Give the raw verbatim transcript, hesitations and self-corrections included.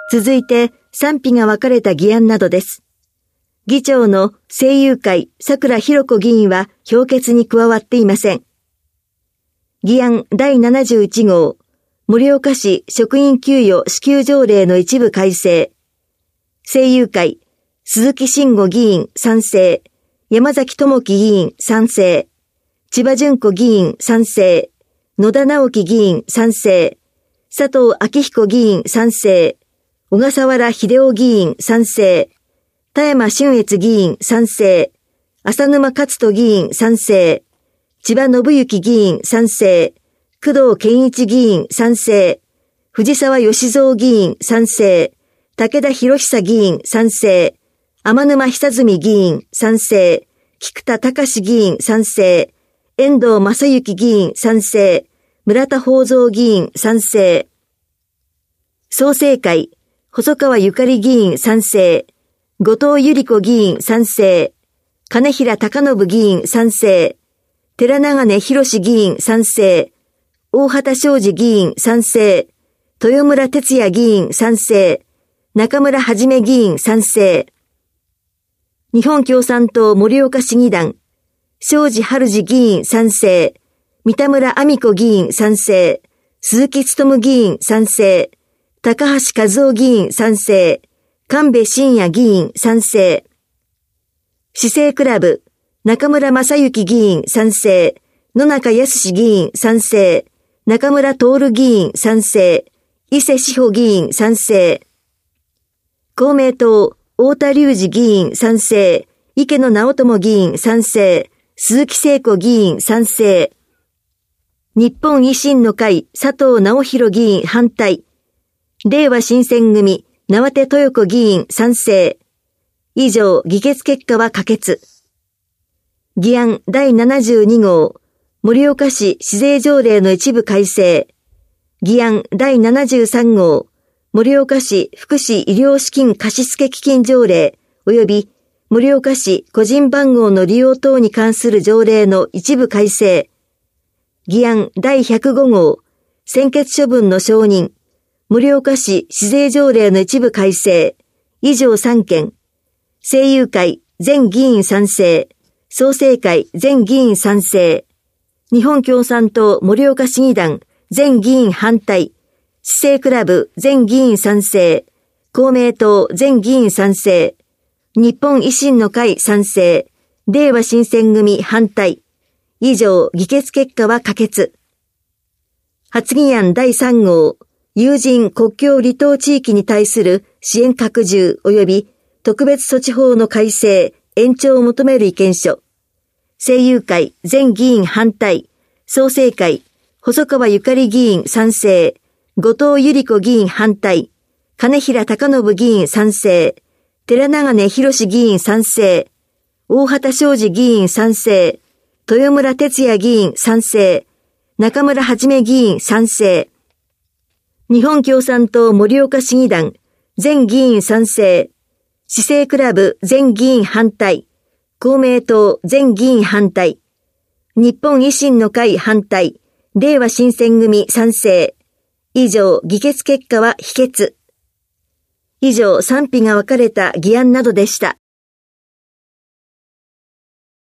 続いて賛否が分かれた議案などです。議長の政友会桜ひろ子議員は評決に加わっていません。議案だいななじゅういち号、盛岡市職員給与支給条例の一部改正。政友会鈴木慎吾議員賛成、山崎智樹議員賛成、千葉純子議員賛成、野田直樹議員賛成、佐藤昭彦議員賛成、小笠原秀夫議員賛成、田山俊越議員賛成、浅沼勝人議員賛成、千葉信之議員賛成、工藤健一議員賛成、藤沢義蔵議員賛成、武田博久議員賛成、天沼久住議員賛成、菊田隆議員賛成、遠藤正幸議員賛成、村田宝蔵議員賛成。創成会、細川ゆかり議員賛成、後藤百合子議員賛成、金平隆信議員賛成、寺長根博議員賛成、大畑昌司議員賛成、豊村哲也議員賛成、中村はじめ議員賛成。日本共産党盛岡市議団、庄司春司議員賛成、三田村亜美子議員賛成、鈴木勉議員賛成、高橋和夫議員賛成、神戸真也議員賛成。市政クラブ、中村正幸議員賛成、野中康議員賛成、中村徹議員賛成、伊勢志保議員賛成。公明党、太田隆司議員賛成、池野直友議員賛成、鈴木聖子議員賛成。日本維新の会、佐藤直弘議員反対。れいわ新選組、縄手豊子議員賛成。以上、議決結果は可決。議案だいななじゅうに号、盛岡市市税条例の一部改正。議案だいななじゅうさん号、盛岡市福祉医療資金貸付基金条例及び盛岡市個人番号の利用等に関する条例の一部改正。議案だいひゃくご号、専決処分の承認。盛岡市市税条例の一部改正。以上さん件。政友会全議員賛成。創成会全議員賛成。日本共産党盛岡市議団全議員反対。市政クラブ全議員賛成。公明党全議員賛成。日本維新の会賛成。れいわ新選組反対。以上、議決結果は可決。発議案だいさん号、有人国境離島地域に対する支援拡充及び特別措置法の改正、延長を求める意見書。政友会全議員反対。創成会、細川ゆかり議員賛成。後藤百合子議員反対。金平隆信議員賛成。寺長根博議員賛成。大畑昌司議員賛成。豊村哲也議員賛成。中村はじめ議員賛成。日本共産党盛岡市議団全議員賛成。市政クラブ全議員反対。公明党全議員反対。日本維新の会反対。れいわ新選組賛成。以上、議決結果は否決。以上、賛否が分かれた議案などでした。